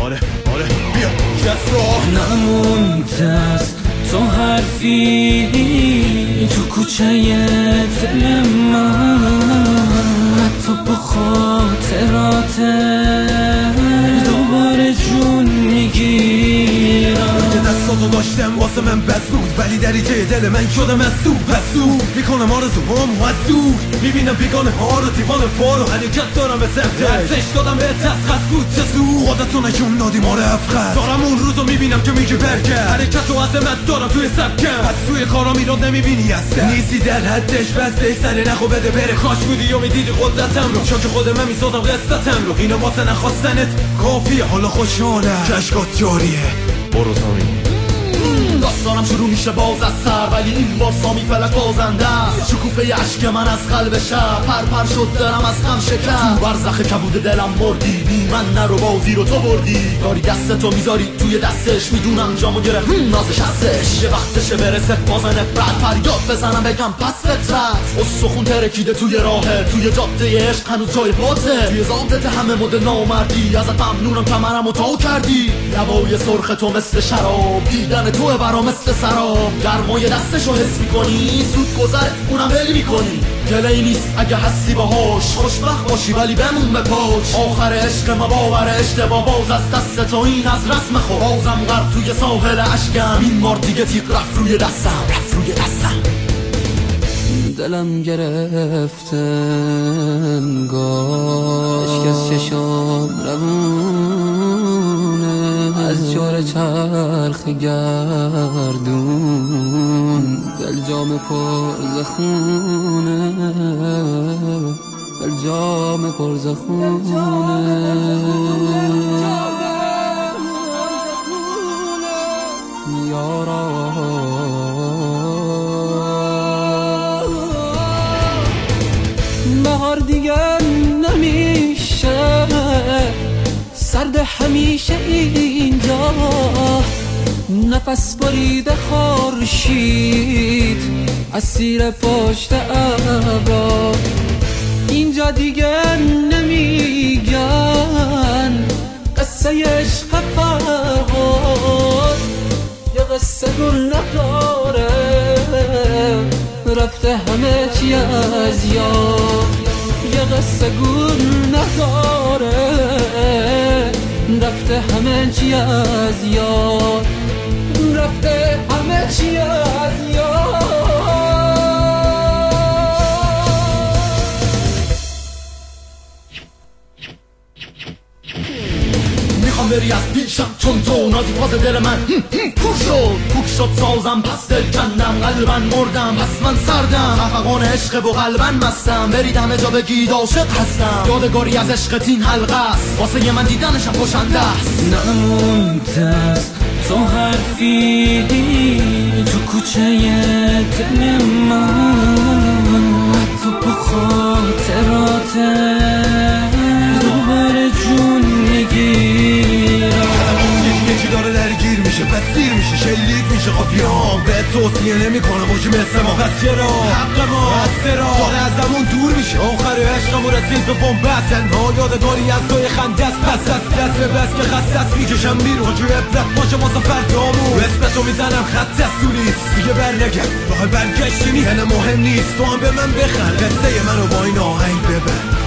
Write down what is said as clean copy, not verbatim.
آره بیا کسرا نمونده از تو حرفی تو کوچه دل من، حتی با خاطرات دوباره جون میگیرم. که دستاتو داشتم واسه من بس بود، ولی دریچه دل من شده مسدود میکنم آرزوهام مسدود. میبینم بیگانه ها رو دیوان فال و حرکت دارم به سمت ارزش دادم به تسخص بود چه سو خودتو نشون دادی ماره افخص. دارم اون روزو میبینم که میگه برگرد، حرکت و عظمت دارم توی سبکم. پس توی کارا میراد نمیبینی اصلا، نیستی در حدش بس بهتره نخو بده بره. کاش بودی و میدیدی قدرتم رو، چون که خود من میسازم قصتم رو. اینا واسه نخواستنت کافیه، حالا خوشحالم که اشکات جاریه. برو سامی. داستانم شروع میشه باز از سر، ولی این بار سامی فلک بازنده است. شکوفه عشق من از قلب شب پر شد، دلم از غم شکن. تو برزخ کبود دلم مردی، بی من نرو بازی رو تو بردی. داری دستتو میذاری توی دستش، میدونم جامو گرفت نازش هستش. یه وقتشه برسه باز نفرت، فریاد بزنم بگم پس فطرت. استخون ترکیده توی راهه، توی جاده عشق هنوز جای پاته. توی زادت همه مد نامردی، ازت ممنونم کمرمو تا کردی. لبای سرخ تو مثل شراب، دیدن تو برام مثل سراب. گرمای دستشو حس میکنی، سود گذر اونم ول میکنی. گله‌ای نیست اگه هستی باهاش، خوشبخت باشی ولی بمون به پاش. آخر عشق ما باور اشتباه، باز از دست تو این از رسم خود. بازم غرق توی ساحل اشکم، این بار دیگه تیغ رفت روی دستم. دلم گرفته انگار عشق از چشام روونه، از جور چرخ گردون دل جام پر زخونه، دل جام پر زخونه. یارا بهار دیگه نمیشه، سرد همیشه اینجا. نفس بریده خورشید اسیر پشت ابرا. اینجا دیگه نمیگن قصه عشق فرهاد، یه قصه گل نداره رفته همه چی از یاد. یه قصه گل نداره رفته همه چی از یاد، رفته همه چی از یاد. میخوام بری از پیشم چون تو نازی فاز دل من کوک شد سازم، پس دل کندم قلبن مردم، پس من سردم. خفقان عشق و قلبن مستم، برید همه جا بگید عاشق هستم. یادگاری از عشقت این حلقه است، واسه یه من دیدنشم کشنده است. نمونده از تو حرفی تو کوچه دل من، حتی با خاطرات دوباره جون میگیرم. یکی داره درگیر میشه، پس دیر میشه، شلیک میشه. قافیه‌ام به توصیه نمیکنم باشی مثل ما، پس چرا حق ما استرا داره از زمون دور میشه. آخر عشقمو رسید به بنبست، تنها یادگاری از توی خنده است. پس از دست به بس که خسته است میکشم بیرون، جو عبرت باشه واسه فردامون. اسمتو میزنم خط است تو نیست دیگه، برنگرد راه برگشتی نیست. مهم نیست تو هم به من بخند، قصه منو با این آهنگ ببر.